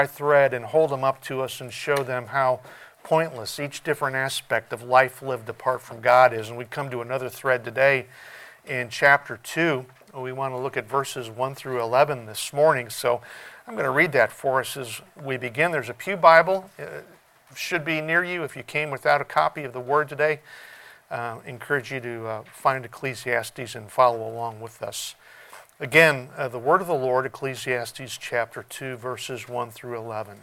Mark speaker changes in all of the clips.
Speaker 1: thread and hold them up to us and show them how pointless each different aspect of life lived apart from God is. And we come to another thread today in chapter 2. We want to look at verses 1 through 11 this morning. So I'm going to read that for us as we begin. There's a pew Bible. It should be near you. If you came without a copy of the Word today, encourage you to find Ecclesiastes and follow along with us. Again, the word of the Lord, Ecclesiastes chapter 2, verses 1 through 11.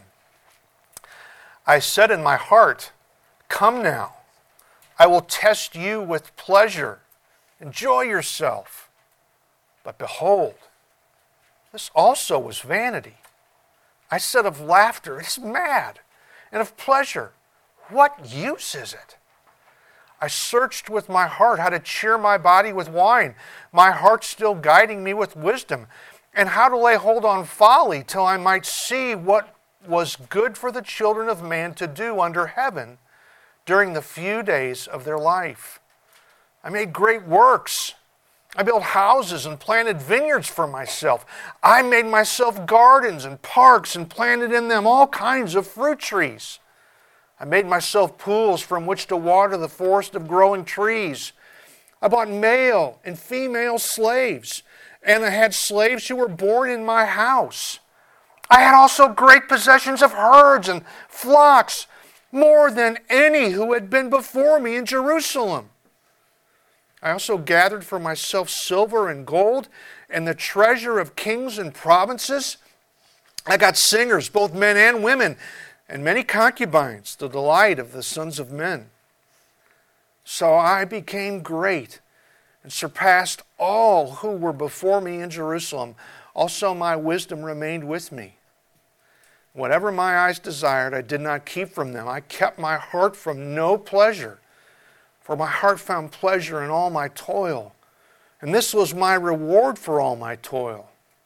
Speaker 1: I said in my heart, "Come now, I will test you with pleasure. Enjoy yourself." But behold, this also was vanity. I said of laughter, "It is mad," and of pleasure, "What use is it?" I searched with my heart how to cheer my body with wine, my heart still guiding me with wisdom, and how to lay hold on folly till I might see what was good for the children of man to do under heaven during the few days of their life. I made great works. I built houses and planted vineyards for myself. I made myself gardens and parks and planted in them all kinds of fruit trees. I made myself pools from which to water the forest of growing trees. I bought male and female slaves, and I had slaves who were born in my house. I had also great possessions of herds and flocks, more than any who had been before me in Jerusalem. I also gathered for myself silver and gold and the treasure of kings and provinces. I got singers, both men and women, and many concubines, the delight of the sons of men. So I became great and surpassed all who were before me in Jerusalem. Also my wisdom remained with me. Whatever my eyes desired, I did not keep from them. I kept my heart from no pleasure, for my heart found pleasure in all my toil, and this was my reward for all my toil.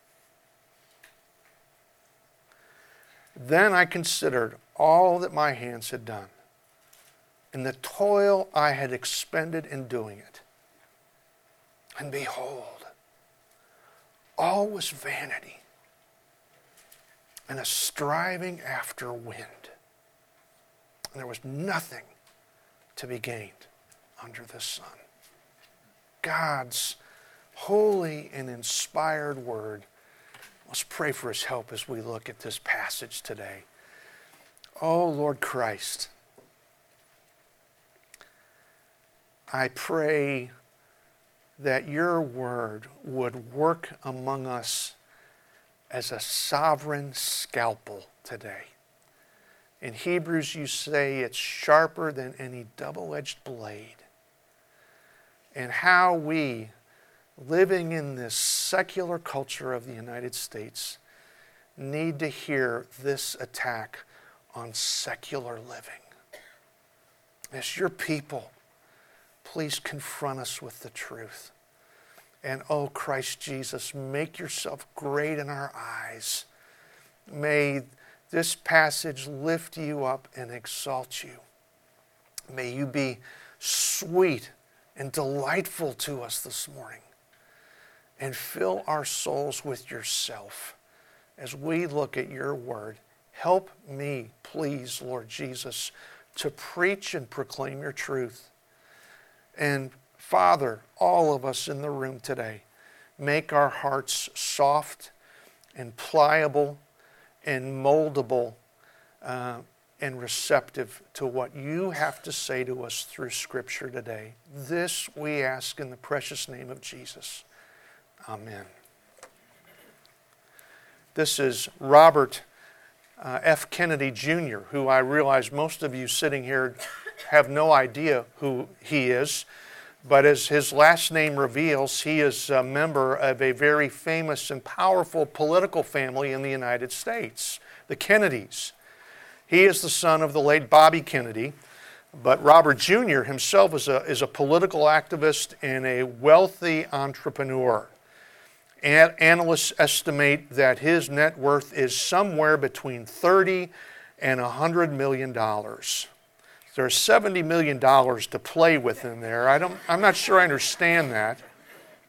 Speaker 1: Then I considered all that my hands had done, and the toil I had expended in doing it. And behold, all was vanity and a striving after wind. And there was nothing to be gained under the sun. God's holy and inspired word. Let's pray for His help as we look at this passage today. Oh, Lord Christ, I pray that your word would work among us as a sovereign scalpel today. In Hebrews, you say it's sharper than any double-edged blade. And how we, living in this secular culture of the United States, need to hear this attack on secular living. As your people, please confront us with the truth. And oh, Christ Jesus, make yourself great in our eyes. May this passage lift you up and exalt you. May you be sweet and delightful to us this morning. And fill our souls with yourself as we look at your word. Help me, please, Lord Jesus, to preach and proclaim your truth. And Father, all of us in the room today, make our hearts soft and pliable and moldable and receptive to what you have to say to us through Scripture today. This we ask in the precious name of Jesus. Amen. This is Robert F. Kennedy Jr., who I realize most of you sitting here have no idea who he is. But as his last name reveals, he is a member of a very famous and powerful political family in the United States, the Kennedys. He is the son of the late Bobby Kennedy, but Robert Jr. himself is a political activist and a wealthy entrepreneur. And analysts estimate that his net worth is somewhere between $30 and $100 million. There's $70 million to play with in there. I'm not sure I understand that.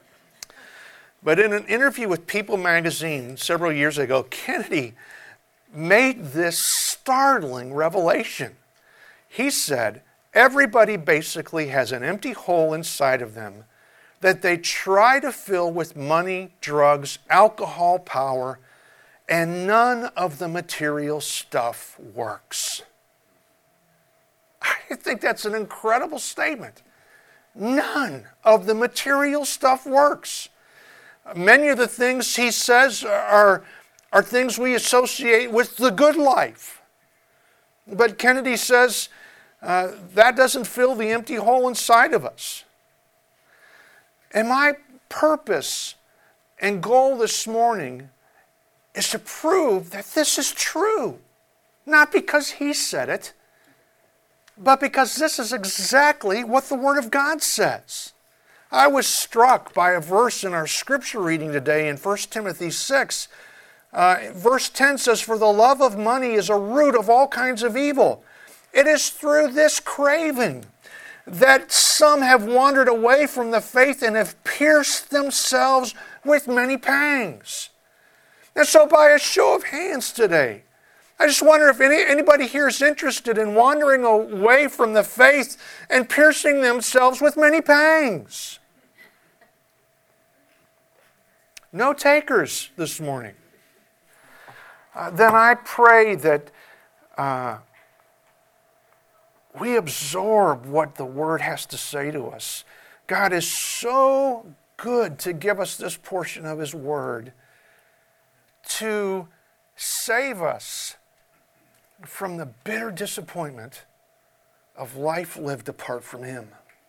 Speaker 1: But in an interview with People magazine several years ago, Kennedy made this startling revelation. He said, everybody basically has an empty hole inside of them that they try to fill with money, drugs, alcohol, power, and none of the material stuff works. I think that's an incredible statement. None of the material stuff works. Many of the things he says are things we associate with the good life. But Kennedy says that doesn't fill the empty hole inside of us. And my purpose and goal this morning is to prove that this is true. Not because he said it, but because this is exactly what the Word of God says. I was struck by a verse in our scripture reading today in 1 Timothy 6. Verse 10 says, "For the love of money is a root of all kinds of evil. It is through this craving that some have wandered away from the faith and have pierced themselves with many pangs." And so by a show of hands today, I just wonder if anybody here is interested in wandering away from the faith and piercing themselves with many pangs. No takers this morning. Then I pray that we absorb what the Word has to say to us. God is so good to give us this portion of His Word to save us from the bitter disappointment of life lived apart from Him.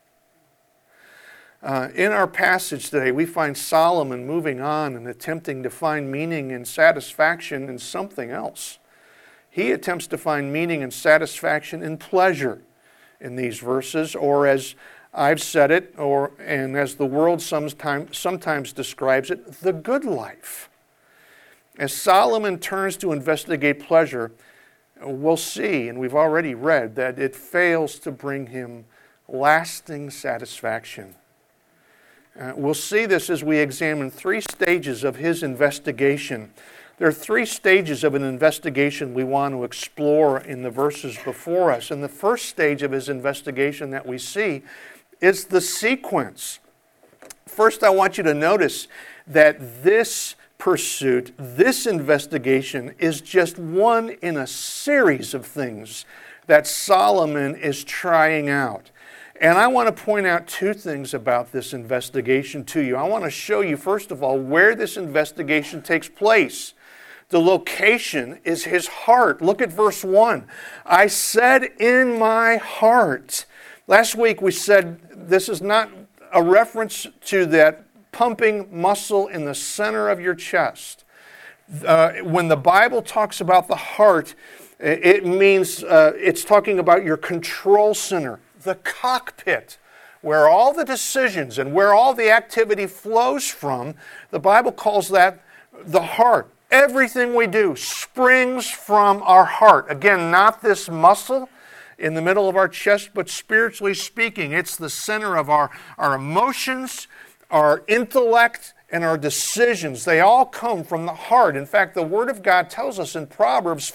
Speaker 1: In our passage today, we find Solomon moving on and attempting to find meaning and satisfaction in something else. He attempts to find meaning and satisfaction in pleasure in these verses, or as I've said it, and as the world sometimes describes it, the good life. As Solomon turns to investigate pleasure, we'll see, and we've already read, that it fails to bring him lasting satisfaction. We'll see this as we examine three stages of his investigation. There are three stages of an investigation we want to explore in the verses before us. And the first stage of his investigation that we see is the sequence. First, I want you to notice that this pursuit, this investigation, is just one in a series of things that Solomon is trying out. And I want to point out two things about this investigation to you. I want to show you, first of all, where this investigation takes place. The location is his heart. Look at verse 1. I said in my heart. Last week we said this is not a reference to that pumping muscle in the center of your chest. When the Bible talks about the heart, it means it's talking about your control center, the cockpit, where all the decisions and where all the activity flows from. The Bible calls that the heart. Everything we do springs from our heart. Again, not this muscle in the middle of our chest, but spiritually speaking, it's the center of our emotions, our intellect, and our decisions. They all come from the heart. In fact, the Word of God tells us in Proverbs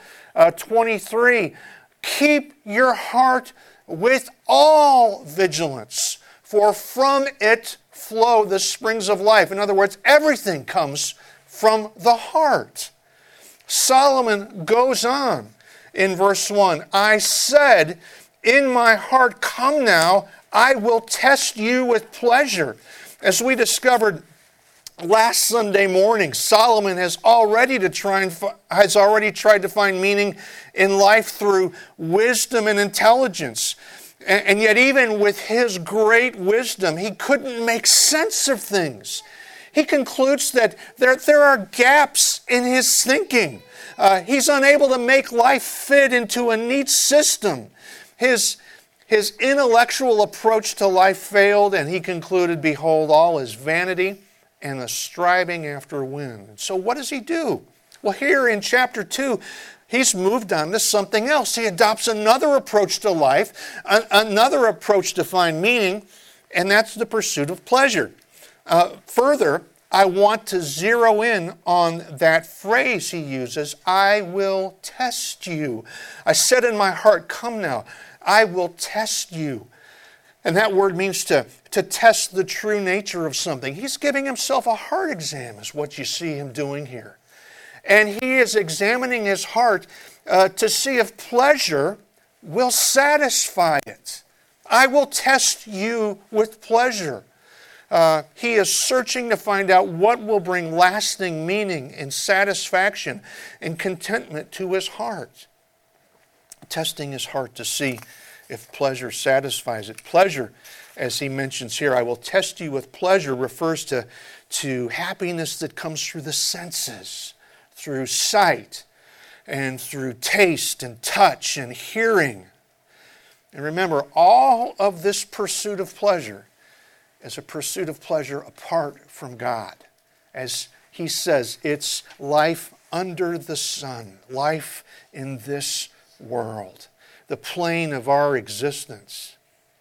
Speaker 1: 4:23, keep your heart with all vigilance, for from it flow the springs of life. In other words, everything comes from the heart. Solomon goes on in verse 1, I said in my heart, come now, I will test you with pleasure. As we discovered last Sunday morning, Solomon has already tried to find meaning in life through wisdom and intelligence. And yet even with his great wisdom, he couldn't make sense of things. He concludes that there are gaps in his thinking. He's unable to make life fit into a neat system. His intellectual approach to life failed, and he concluded, behold, all is vanity and a striving after wind. So what does he do? Well, here in chapter 2, he's moved on to something else. He adopts another approach to life, another approach to find meaning, and that's the pursuit of pleasure. Further, I want to zero in on that phrase he uses, I will test you. I said in my heart, come now, I will test you. And that word means to test the true nature of something. He's giving himself a heart exam, is what you see him doing here. And he is examining his heart to see if pleasure will satisfy it. I will test you with pleasure. He is searching to find out what will bring lasting meaning and satisfaction and contentment to his heart. Testing his heart to see if pleasure satisfies it. Pleasure, as he mentions here, I will test you with pleasure, refers to happiness that comes through the senses, through sight, and through taste and touch and hearing. And remember, all of this pursuit of pleasure is a pursuit of pleasure apart from God. As he says, it's life under the sun, life in this world, the plane of our existence.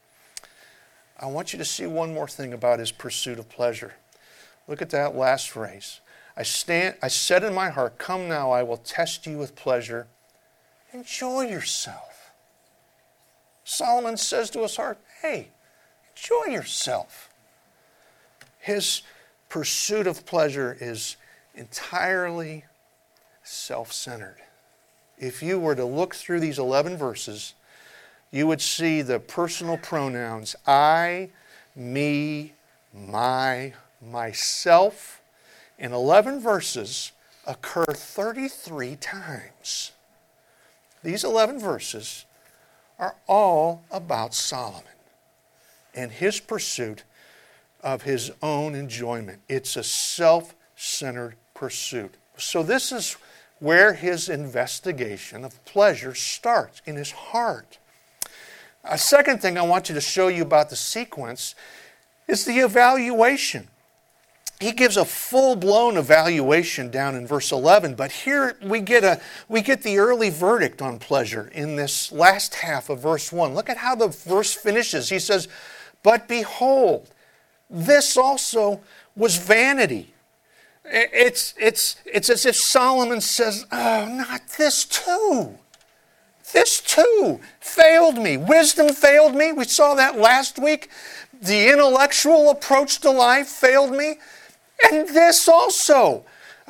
Speaker 1: I want you to see one more thing about his pursuit of pleasure. Look at that last phrase. I said in my heart, come now, I will test you with pleasure. Enjoy yourself. Solomon says to his heart, hey, enjoy yourself. His pursuit of pleasure is entirely self-centered. If you were to look through these 11 verses, you would see the personal pronouns I, me, my, myself, in 11 verses occur 33 times. These 11 verses are all about Solomon and his pursuit of his own enjoyment. It's a self-centered pursuit. So this is where his investigation of pleasure starts, in his heart. A second thing I want you to show you about the sequence is the evaluation. He gives a full-blown evaluation down in verse 11, but here we get the early verdict on pleasure in this last half of verse 1. Look at how the verse finishes. He says, but behold, this also was vanity. It's as if Solomon says, oh, not this too. This too failed me. Wisdom failed me. We saw that last week. The intellectual approach to life failed me. And this also.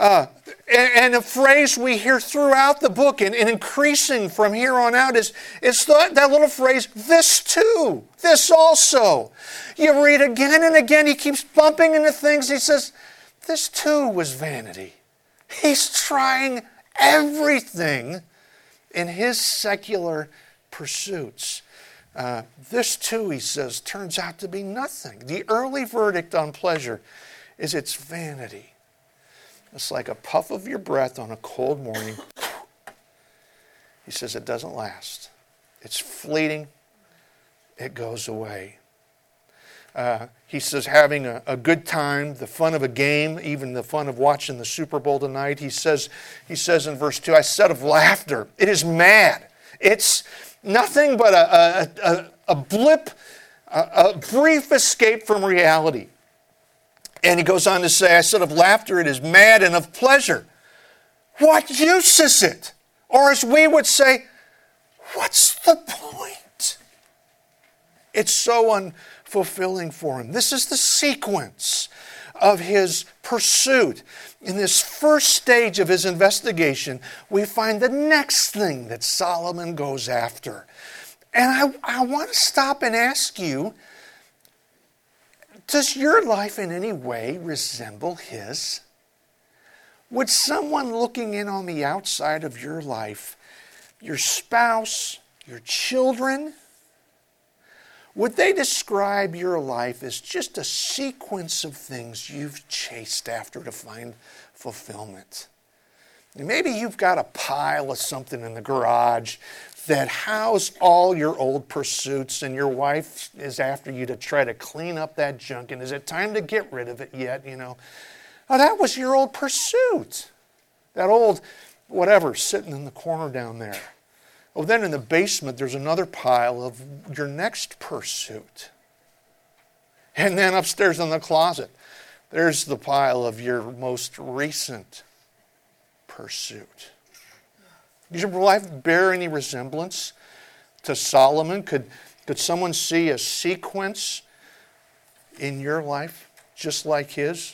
Speaker 1: And a phrase we hear throughout the book and increasing from here on out is that little phrase, this too, this also. You read again and again, he keeps bumping into things. He says, this too was vanity. He's trying everything in his secular pursuits. This too, he says, turns out to be nothing. The early verdict on pleasure is it's vanity. It's like a puff of your breath on a cold morning. He says it doesn't last. It's fleeting. It goes away. He says having a good time, the fun of a game, even the fun of watching the Super Bowl tonight. He says in verse 2, I said of laughter, it is mad. It's nothing but a blip, a brief escape from reality. And he goes on to say, I said of laughter, it is mad, and of pleasure, what use is it? Or as we would say, what's the point? It's so unfulfilling for him. This is the sequence of his pursuit. In this first stage of his investigation, we find the next thing that Solomon goes after. And I want to stop and ask you, does your life in any way resemble his? Would someone looking in on the outside of your life, your spouse, your children, would they describe your life as just a sequence of things you've chased after to find fulfillment? Maybe you've got a pile of something in the garage that house all your old pursuits, and your wife is after you to try to clean up that junk, and is it time to get rid of it yet? Oh, that was your old pursuit. That old whatever sitting in the corner down there. Oh, then in the basement there's another pile of your next pursuit. And then upstairs in the closet, There's the pile of your most recent pursuit. Does your life bear any resemblance to Solomon? Could someone see a sequence in your life just like his?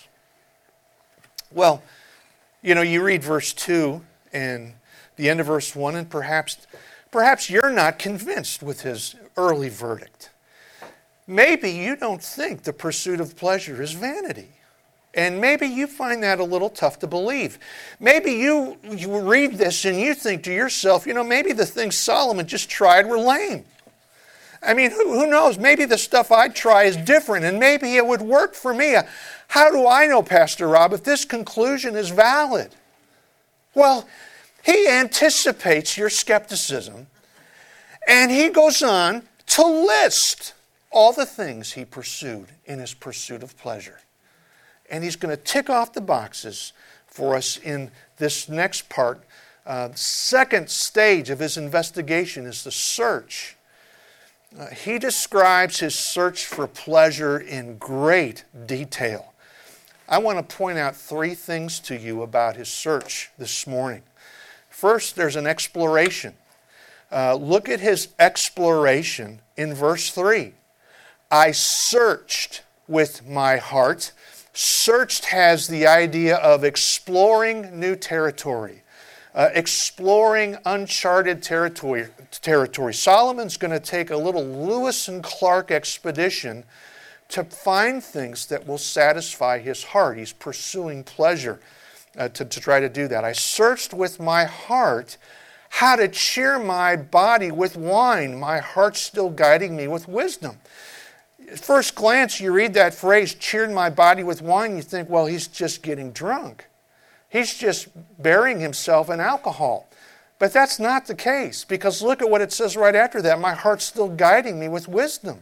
Speaker 1: Well, you read verse 2 and the end of verse 1, and perhaps you're not convinced with his early verdict. Maybe you don't think the pursuit of pleasure is vanity. And maybe you find that a little tough to believe. Maybe you read this and you think to yourself, maybe the things Solomon just tried were lame. I mean, who knows? Maybe the stuff I'd try is different and maybe it would work for me. How do I know, Pastor Rob, if this conclusion is valid? Well, he anticipates your skepticism and he goes on to list all the things he pursued in his pursuit of pleasure. And he's going to tick off the boxes for us in this next part. Second stage of his investigation is the search. He describes his search for pleasure in great detail. I want to point out 3 things to you about his search this morning. First, there's an exploration. Look at his exploration in verse 3. I searched with my heart. Searched has the idea of exploring new territory, exploring uncharted territory. Solomon's going to take a little Lewis and Clark expedition to find things that will satisfy his heart. He's pursuing pleasure to try to do that. I searched with my heart how to cheer my body with wine, my heart still guiding me with wisdom. At first glance, you read that phrase, cheered my body with wine, you think, well, he's just getting drunk. He's just burying himself in alcohol. But that's not the case, because look at what it says right after that. My heart's still guiding me with wisdom.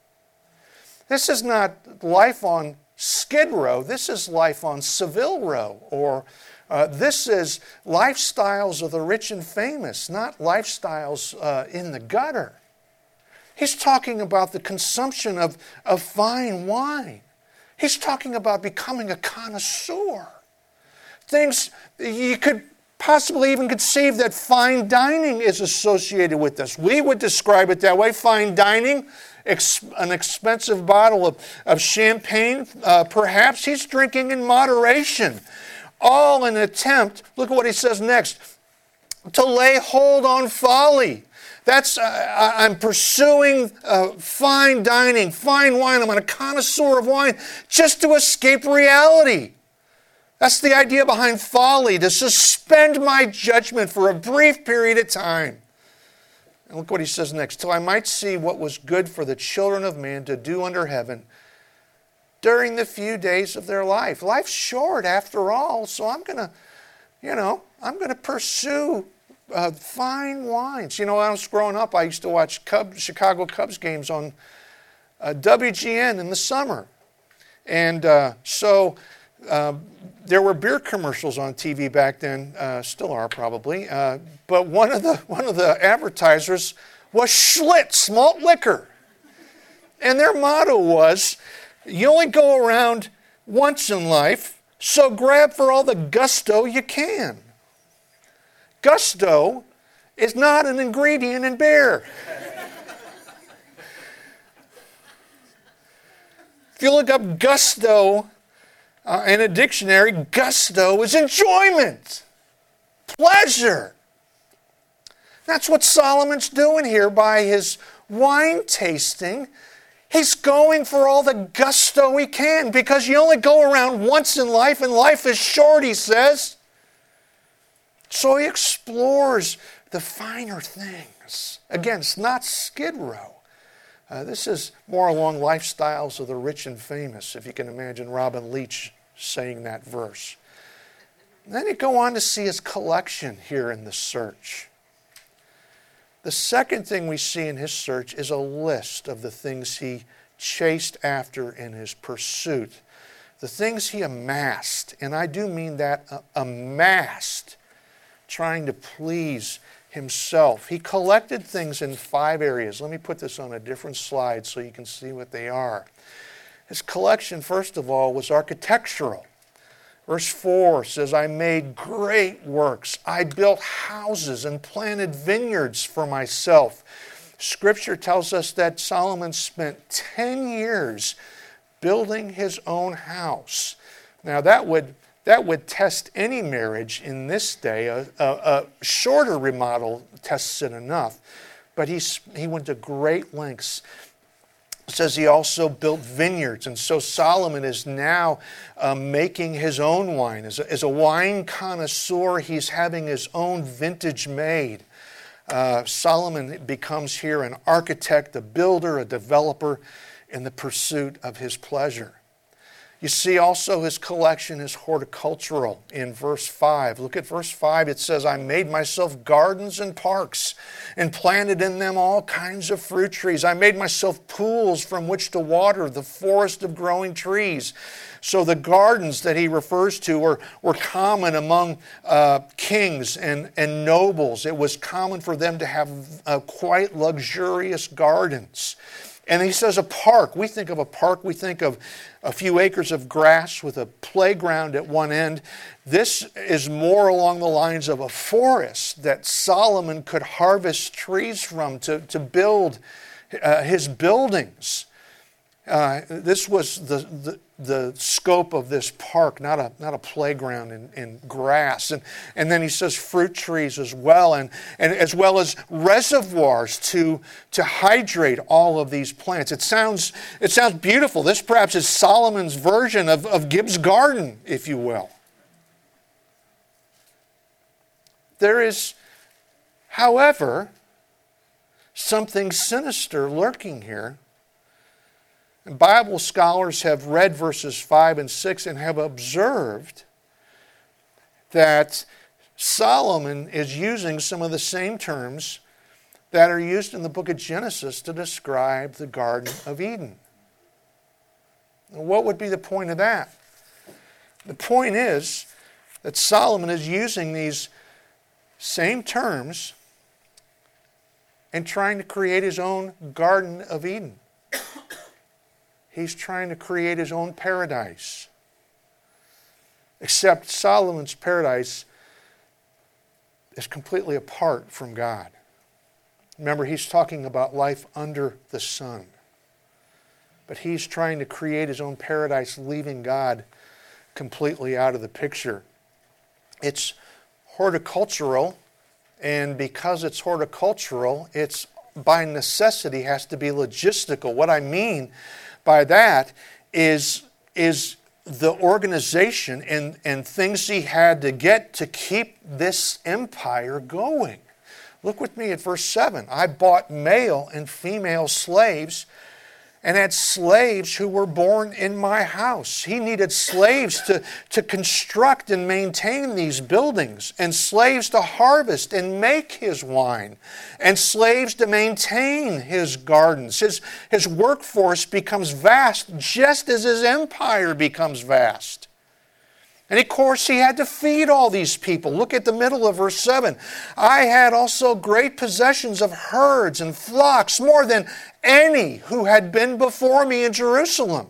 Speaker 1: This is not life on Skid Row. This is life on Seville Row. Or this is lifestyles of the rich and famous, not lifestyles in the gutter. He's talking about the consumption of fine wine. He's talking about becoming a connoisseur. Things you could possibly even conceive that fine dining is associated with this. We would describe it that way. Fine dining, an expensive bottle of champagne, perhaps. He's drinking in moderation. All in an attempt, look at what he says next, to lay hold on folly. I'm pursuing fine dining, fine wine. I'm a connoisseur of wine just to escape reality. That's the idea behind folly, to suspend my judgment for a brief period of time. And look what he says next. Till I might see what was good for the children of man to do under heaven during the few days of their life. Life's short after all, so I'm going to pursue fine wines. When I was growing up, I used to watch Chicago Cubs games on WGN in the summer. And so there were beer commercials on TV back then, still are probably. But one of the advertisers was Schlitz malt liquor. And their motto was, you only go around once in life, so grab for all the gusto you can. Gusto is not an ingredient in beer. If you look up gusto in a dictionary, gusto is enjoyment, pleasure. That's what Solomon's doing here by his wine tasting. He's going for all the gusto he can because you only go around once in life and life is short, he says. So he explores the finer things. Again, it's not Skid Row. This is more along lifestyles of the rich and famous, if you can imagine Robin Leach saying that verse. And then you go on to see his collection here in the search. The second thing we see in his search is a list of the things he chased after in his pursuit. The things he amassed, and I do mean that, amassed, trying to please himself. He collected things in 5 areas. Let me put this on a different slide so you can see what they are. His collection, first of all, was architectural. Verse 4 says, I made great works. I built houses and planted vineyards for myself. Scripture tells us that Solomon spent 10 years building his own house. Now that would test any marriage in this day. A shorter remodel tests it enough. But he went to great lengths. It says he also built vineyards. And so Solomon is now making his own wine. As a wine connoisseur, he's having his own vintage made. Solomon becomes here an architect, a builder, a developer in the pursuit of his pleasure. You see also his collection is horticultural in verse 5. Look at verse 5. It says, I made myself gardens and parks and planted in them all kinds of fruit trees. I made myself pools from which to water the forest of growing trees. So the gardens that he refers to were common among kings and nobles. It was common for them to have quite luxurious gardens. And he says a park. We think of a park, we think of a few acres of grass with a playground at one end. This is more along the lines of a forest that Solomon could harvest trees from to build his buildings. This was the scope of this park, not a playground in grass. And then he says fruit trees as well, and as well as reservoirs to hydrate all of these plants. It sounds beautiful. This perhaps is Solomon's version of Gibbs Garden, if you will. There is, however, something sinister lurking here. Bible scholars have read verses 5 and 6 and have observed that Solomon is using some of the same terms that are used in the book of Genesis to describe the Garden of Eden. What would be the point of that? The point is that Solomon is using these same terms and trying to create his own Garden of Eden. He's trying to create his own paradise. Except Solomon's paradise is completely apart from God. Remember, he's talking about life under the sun. But he's trying to create his own paradise, leaving God completely out of the picture. It's horticultural, and because it's horticultural, it's by necessity has to be logistical. What I mean by that is the organization and things he had to get to keep this empire going. Look with me at verse 7. I bought male and female slaves and had slaves who were born in my house. He needed slaves to construct and maintain these buildings, and slaves to harvest and make his wine, and slaves to maintain his gardens. His workforce becomes vast just as his empire becomes vast. And of course, he had to feed all these people. Look at the middle of verse 7. I had also great possessions of herds and flocks, more than any who had been before me in Jerusalem.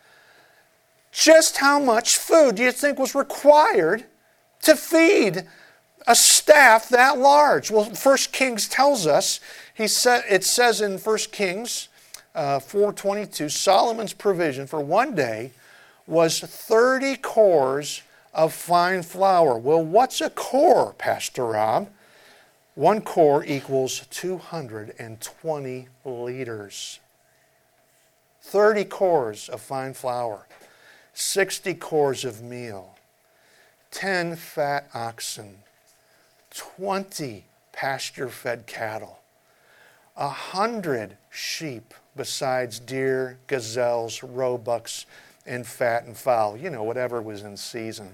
Speaker 1: Just how much food do you think was required to feed a staff that large? Well, 1 Kings tells us, it says in 1 Kings 4:22, Solomon's provision for one day was 30 cores of fine flour. Well, what's a core, Pastor Rob? 1 core equals 220 liters. 30 cores of fine flour, 60 cores of meal, 10 fat oxen, 20 pasture-fed cattle, 100 sheep besides deer, gazelles, roebucks, and fat and fowl, whatever was in season,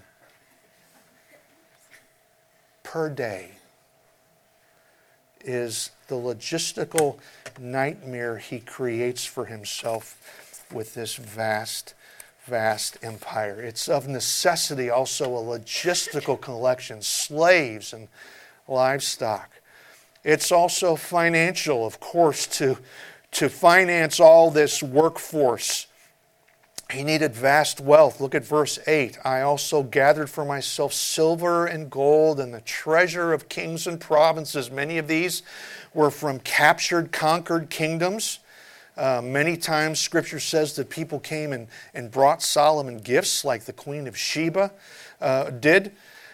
Speaker 1: per day is the logistical nightmare he creates for himself with this vast, vast empire. It's of necessity also a logistical collection, slaves and livestock. It's also financial, of course, to finance all this workforce He needed vast wealth. Look at verse 8. I also gathered for myself silver and gold and the treasure of kings and provinces. Many of these were from captured, conquered kingdoms. Many times Scripture says that people came and brought Solomon gifts like the Queen of Sheba did.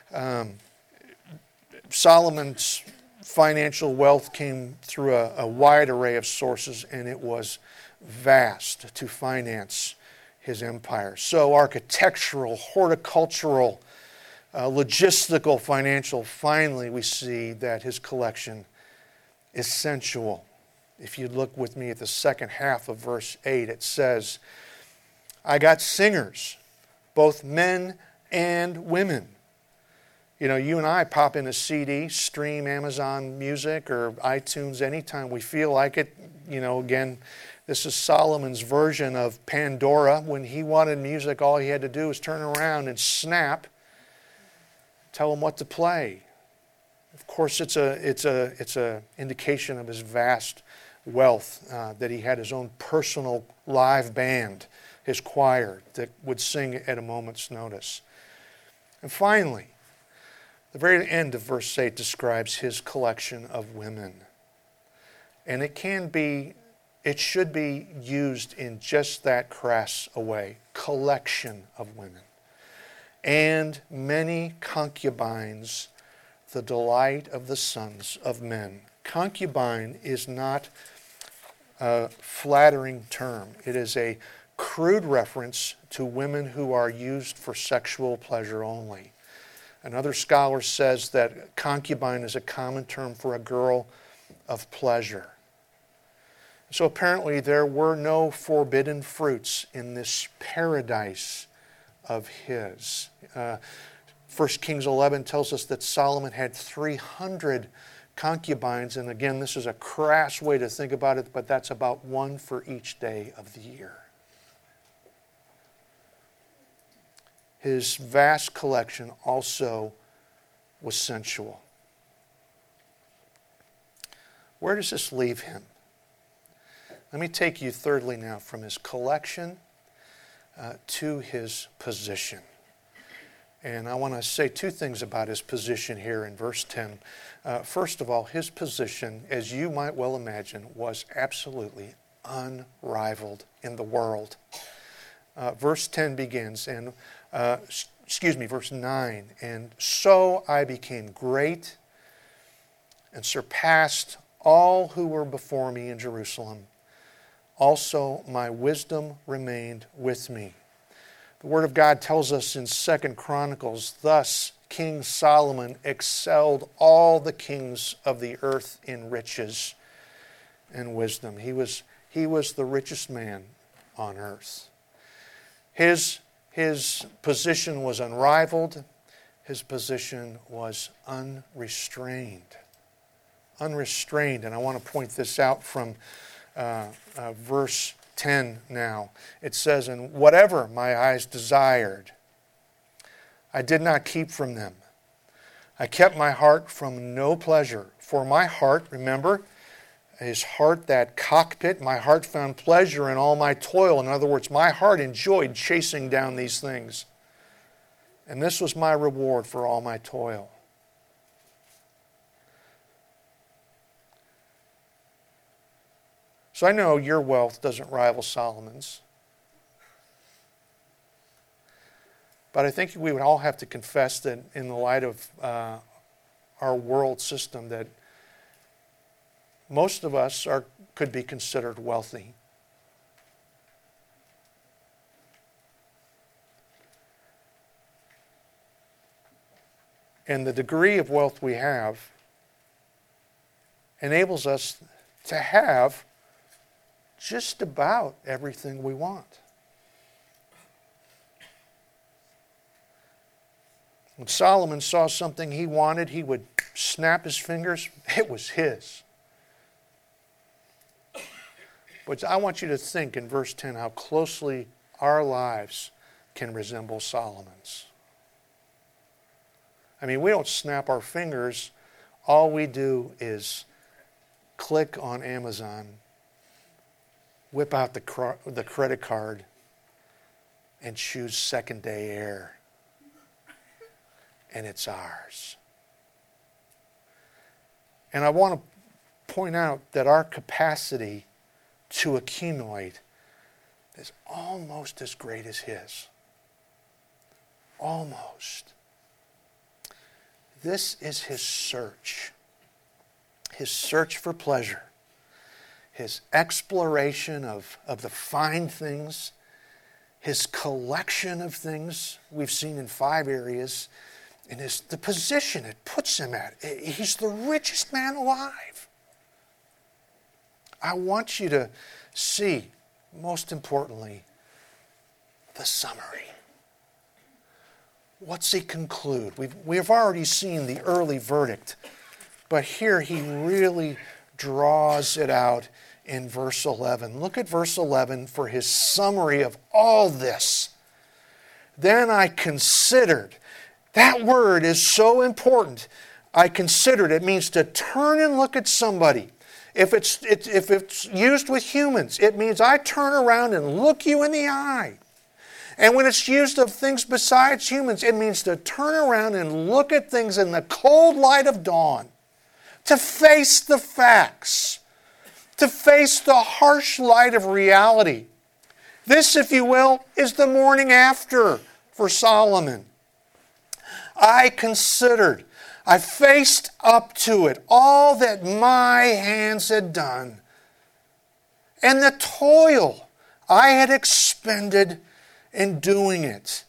Speaker 1: Solomon's financial wealth came through a wide array of sources, and it was vast to finance his empire. So architectural, horticultural, logistical, financial, finally we see that his collection is sensual. If you look with me at the second half of verse 8, it says, I got singers, both men and women. You know, you and I pop in a CD, stream Amazon Music or iTunes anytime we feel like it. You know, again, this is Solomon's version of Pandora. When he wanted music, all he had to do was turn around and snap, tell him what to play. Of course, it's a indication of his vast wealth that he had his own personal live band, his choir, that would sing at a moment's notice. And finally, the very end of verse 8 describes his collection of women. And it should be used in just that crass a way, collection of women. And many concubines, the delight of the sons of men. Concubine is not a flattering term. It is a crude reference to women who are used for sexual pleasure only. Another scholar says that concubine is a common term for a girl of pleasure. So apparently there were no forbidden fruits in this paradise of his. 1 Kings 11 tells us that Solomon had 300 concubines, and again, this is a crass way to think about it, but that's about one for each day of the year. His vast collection also was sensual. Where does this leave him? Let me take you thirdly now from his collection to his position. And I want to say two things about his position here in verse 10. First of all, his position, as you might well imagine, was absolutely unrivaled in the world. Verse 10 begins, verse 9, and so I became great and surpassed all who were before me in Jerusalem. Also my wisdom remained with me. The Word of God tells us in 2 Chronicles, thus King Solomon excelled all the kings of the earth in riches and wisdom. He was the richest man on earth. His position was unrivaled. His position was unrestrained. Unrestrained. And I want to point this out from verse 10 now. It says, and whatever my eyes desired, I did not keep from them. I kept my heart from no pleasure. For my heart, remember, his heart, that cockpit, my heart found pleasure in all my toil. In other words, my heart enjoyed chasing down these things. And this was my reward for all my toil. So I know your wealth doesn't rival Solomon's. But I think we would all have to confess that in the light of our world system that most of us could be considered wealthy. And the degree of wealth we have enables us to have just about everything we want. When Solomon saw something he wanted, he would snap his fingers. It was his. But I want you to think in verse 10 how closely our lives can resemble Solomon's. I mean, we don't snap our fingers. All we do is click on Amazon, whip out the credit card, and choose second-day air. And it's ours. And I want to point out that our capacity to accumulate is almost as great as his. Almost. This is his search. His search for pleasure. His exploration of the fine things. His collection of things we've seen in 5 areas. And the position it puts him at. He's the richest man alive. I want you to see, most importantly, the summary. What's he conclude? We've already seen the early verdict, but here he really draws it out in verse 11. Look at verse 11 for his summary of all this. Then I considered. That word is so important. I considered. It means to turn and look at somebody. If it's used with humans, it means I turn around and look you in the eye. And when it's used of things besides humans, it means to turn around and look at things in the cold light of dawn. To face the facts. To face the harsh light of reality. This, if you will, is the morning after for Solomon. I considered, I faced up to it, all that my hands had done, and the toil I had expended in doing it.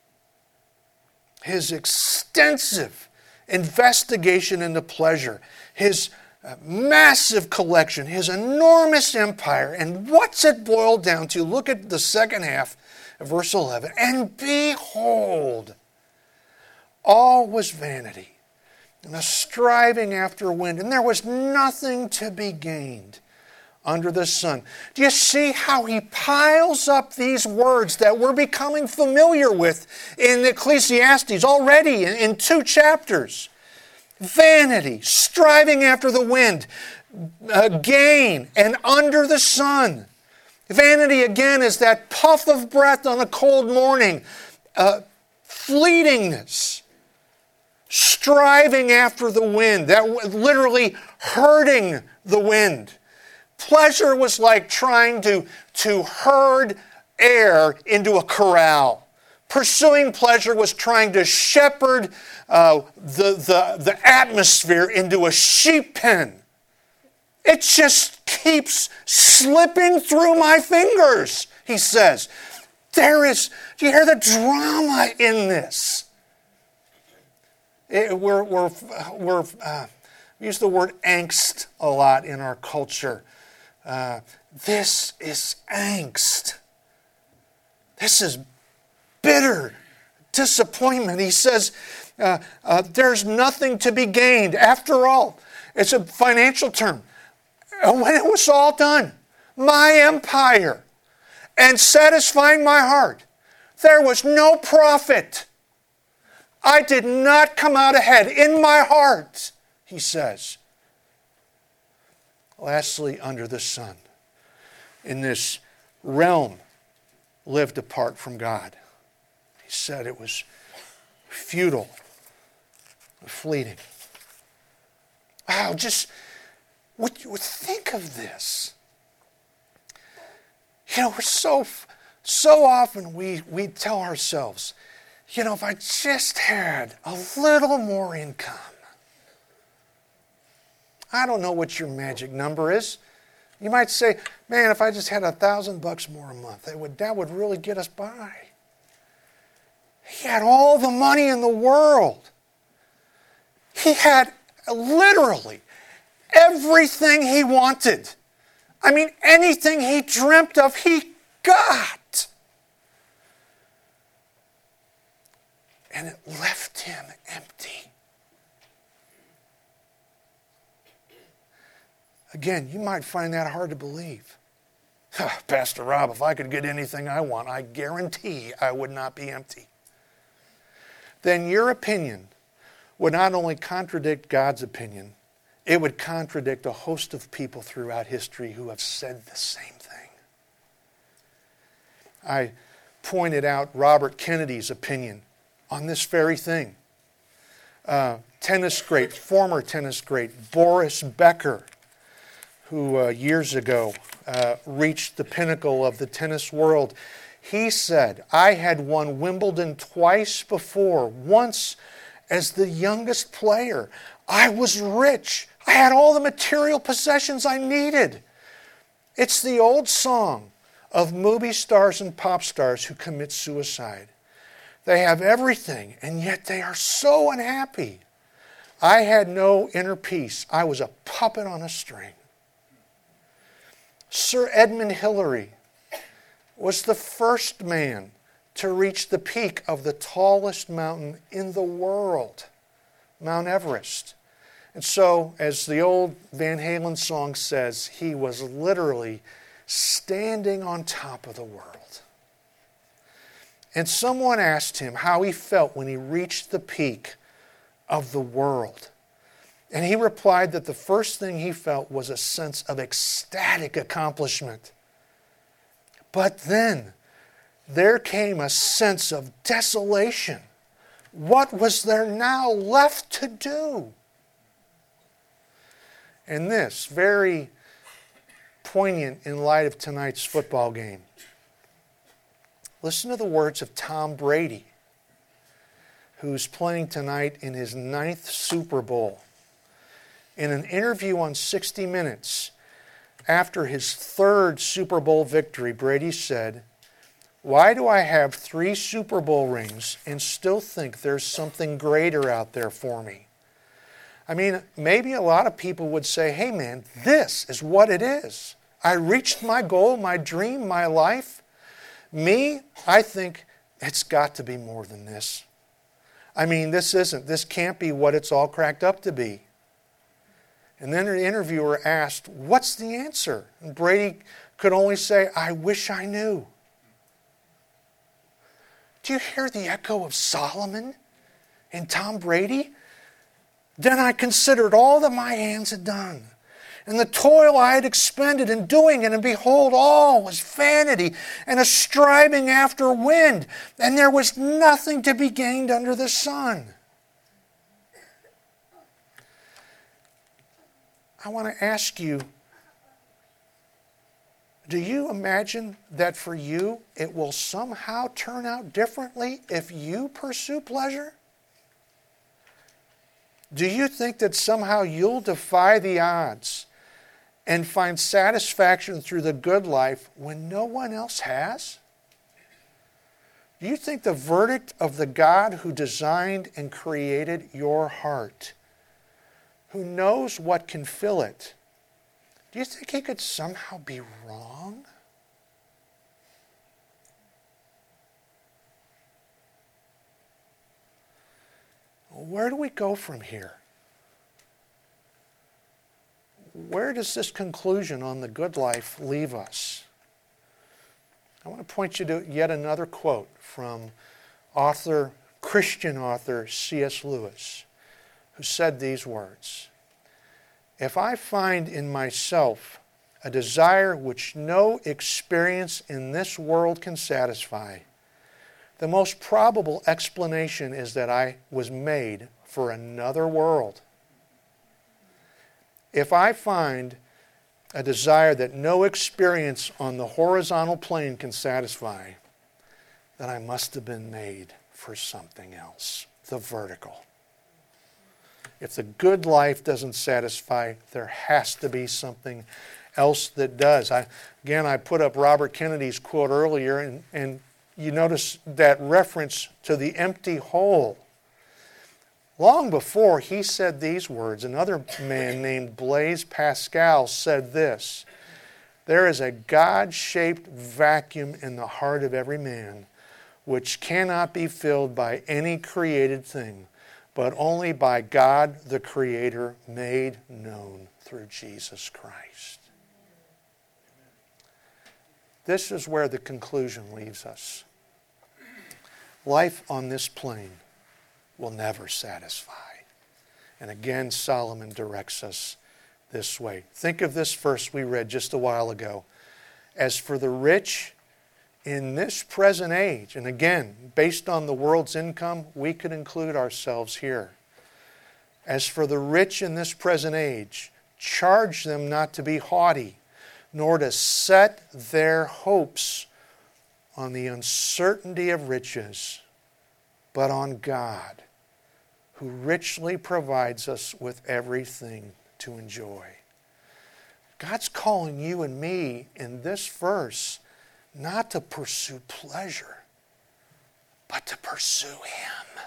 Speaker 1: His extensive investigation into pleasure, his massive collection, his enormous empire, and what's it boiled down to? Look at the second half of verse 11. And behold, all was vanity, and a striving after wind, and there was nothing to be gained under the sun. Do you see how he piles up these words that we're becoming familiar with in Ecclesiastes already in 2 chapters? Vanity, striving after the wind, gain, and under the sun. Vanity, again, is that puff of breath on a cold morning, fleetingness. Striving after the wind, that literally herding the wind. Pleasure was like trying to herd air into a corral. Pursuing pleasure was trying to shepherd the atmosphere into a sheep pen. It just keeps slipping through my fingers, he says. Do you hear the drama in this? We use the word angst a lot in our culture. This is angst. This is bitter disappointment. He says, there's nothing to be gained. After all, it's a financial term. When it was all done, my empire, and satisfying my heart, there was no profit. I did not come out ahead in my heart, he says. Lastly, under the sun, in this realm lived apart from God. He said it was futile, fleeting. Wow, just think of this. You know, we're so often we tell ourselves, you know, if I just had a little more income. I don't know what your magic number is. You might say, man, if I just had $1,000 more a month, that would really get us by. He had all the money in the world. He had literally everything he wanted. I mean, anything he dreamt of, he got. And it left him empty. Again, you might find that hard to believe. Pastor Rob, if I could get anything I want, I guarantee I would not be empty. Then your opinion would not only contradict God's opinion, it would contradict a host of people throughout history who have said the same thing. pointed out Robert Kennedy's opinion on this very thing. Former tennis great Boris Becker, who years ago reached the pinnacle of the tennis world, he said, "I had won Wimbledon twice before, once as the youngest player. I was rich. I had all the material possessions I needed." It's the old song of movie stars and pop stars who commit suicide. They have everything, and yet they are so unhappy. I had no inner peace. I was a puppet on a string. Sir Edmund Hillary was the first man to reach the peak of the tallest mountain in the world, Mount Everest. And so, as the old Van Halen song says, he was literally standing on top of the world. And someone asked him how he felt when he reached the peak of the world. And he replied that the first thing he felt was a sense of ecstatic accomplishment. But then there came a sense of desolation. What was there now left to do? And this, very poignant in light of tonight's football game. Listen to the words of Tom Brady, who's playing tonight in his 9th Super Bowl. In an interview on 60 Minutes, after his 3rd Super Bowl victory, Brady said, "Why do I have 3 Super Bowl rings and still think there's something greater out there for me?" I mean, maybe a lot of people would say, "Hey man, this is what it is. I reached my goal, my dream, my life." Me, I think it's got to be more than this. I mean, this can't be what it's all cracked up to be. And then the interviewer asked, "What's the answer?" And Brady could only say, "I wish I knew." Do you hear the echo of Solomon in Tom Brady? "Then I considered all that my hands had done, and the toil I had expended in doing it, and behold, all was vanity and a striving after wind, and there was nothing to be gained under the sun." I want to ask you, do you imagine that for you it will somehow turn out differently if you pursue pleasure? Do you think that somehow you'll defy the odds and find satisfaction through the good life when no one else has? Do you think the verdict of the God who designed and created your heart, who knows what can fill it, do you think he could somehow be wrong? Where do we go from here? Where does this conclusion on the good life leave us? I want to point you to yet another quote from Christian author C.S. Lewis, who said these words: "If I find in myself a desire which no experience in this world can satisfy, the most probable explanation is that I was made for another world. If I find a desire that no experience on the horizontal plane can satisfy, then I must have been made for something else, the vertical. If the good life doesn't satisfy, there has to be something else that does." I put up Robert Kennedy's quote earlier, and you notice that reference to the empty hole. Long before he said these words, another man named Blaise Pascal said this: "There is a God-shaped vacuum in the heart of every man, which cannot be filled by any created thing, but only by God the Creator made known through Jesus Christ." This is where the conclusion leaves us. Life on this plane will never satisfy. And again, Solomon directs us this way. Think of this verse we read just a while ago. "As for the rich, in this present age, and again, based on the world's income, we could include ourselves here. As for the rich in this present age, charge them not to be haughty, nor to set their hopes on the uncertainty of riches, but on God, who richly provides us with everything to enjoy. God's calling you and me in this verse not to pursue pleasure, but to pursue Him.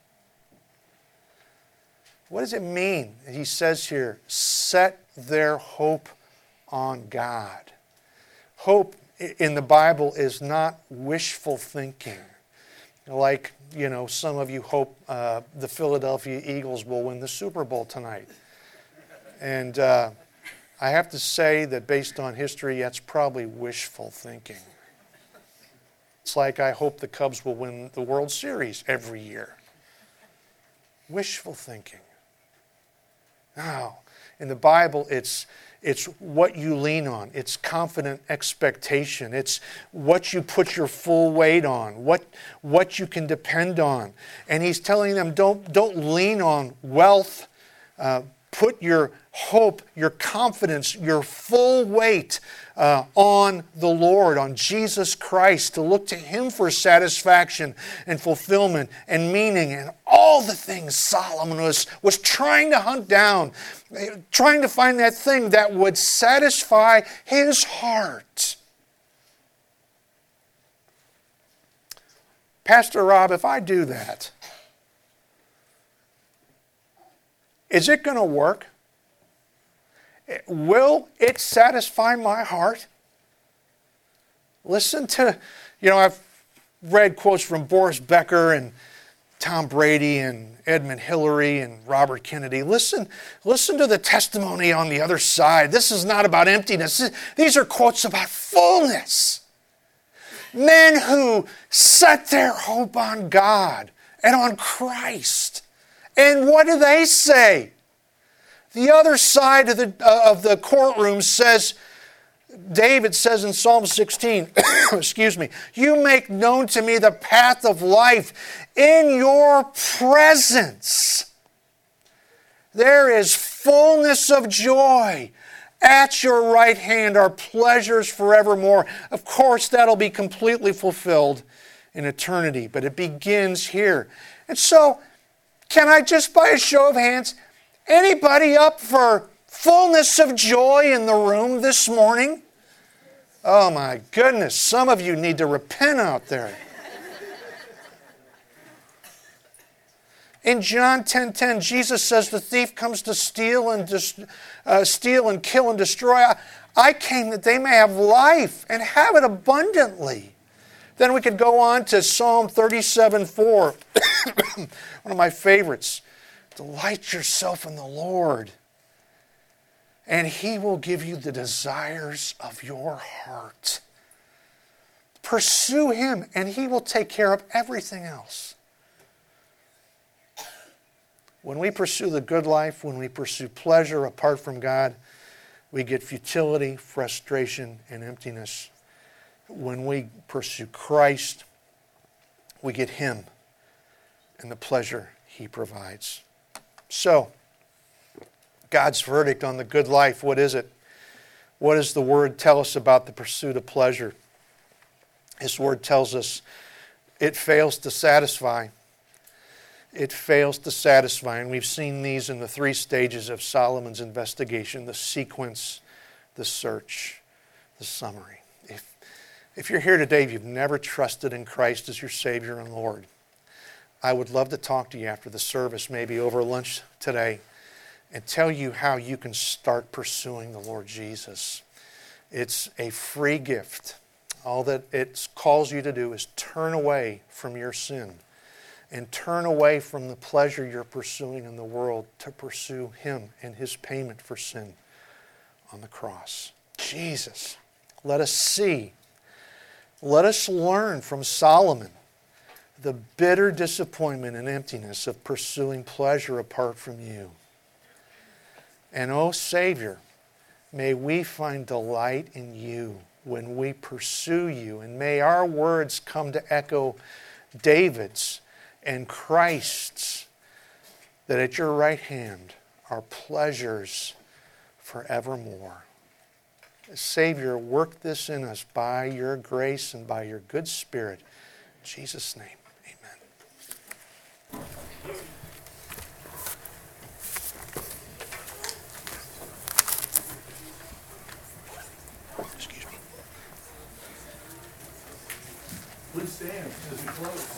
Speaker 1: What does it mean? He says here, set their hope on God. Hope in the Bible is not wishful thinking. Like, some of you hope the Philadelphia Eagles will win the Super Bowl tonight. And I have to say that based on history, that's probably wishful thinking. It's like I hope the Cubs will win the World Series every year. Wishful thinking. No, in the Bible, it's what you lean on. It's confident expectation. It's what you put your full weight on, what you can depend on. And he's telling them, don't lean on wealth. Put your hope, your confidence, your full weight on the Lord, on Jesus Christ, to look to Him for satisfaction and fulfillment and meaning and all the things Solomon was trying to hunt down, trying to find that thing that would satisfy his heart. Pastor Rob, if I do that, is it going to work? Will it satisfy my heart? Listen to, I've read quotes from Boris Becker and Tom Brady and Edmund Hillary and Robert Kennedy. Listen to the testimony on the other side. This is not about emptiness. These are quotes about fullness. Men who set their hope on God and on Christ. And what do they say? The other side of the courtroom says, David says in Psalm 16, excuse me, you make known to me the path of life. In your presence there is fullness of joy. At your right hand are pleasures forevermore. Of course, that'll be completely fulfilled in eternity, but it begins here. And so, can I just, by a show of hands, anybody up for fullness of joy in the room this morning? Oh my goodness, some of you need to repent out there. In John 10:10, Jesus says the thief comes to steal and kill and destroy. I came that they may have life and have it abundantly. Then we could go on to Psalm 37:4, one of my favorites. Delight yourself in the Lord, and He will give you the desires of your heart. Pursue Him, and He will take care of everything else. When we pursue the good life, when we pursue pleasure apart from God, we get futility, frustration, and emptiness. When we pursue Christ, we get Him and the pleasure He provides. So, God's verdict on the good life, what is it? What does the Word tell us about the pursuit of pleasure? His Word tells us it fails to satisfy. It fails to satisfy. And we've seen these in the three stages of Solomon's investigation: the sequence, the search, the summary. If you're here today, if you've never trusted in Christ as your Savior and Lord, I would love to talk to you after the service, maybe over lunch today, and tell you how you can start pursuing the Lord Jesus. It's a free gift. All that it calls you to do is turn away from your sin and turn away from the pleasure you're pursuing in the world to pursue Him and His payment for sin on the cross. Jesus, let us see. Let us learn from Solomon the bitter disappointment and emptiness of pursuing pleasure apart from You. And, oh Savior, may we find delight in You when we pursue you. And may our words come to echo David's and Christ's, that at your right hand are pleasures forevermore. Savior, work this in us by your grace and by your good Spirit. In Jesus' name, amen. Excuse me.
Speaker 2: Please stand as we close.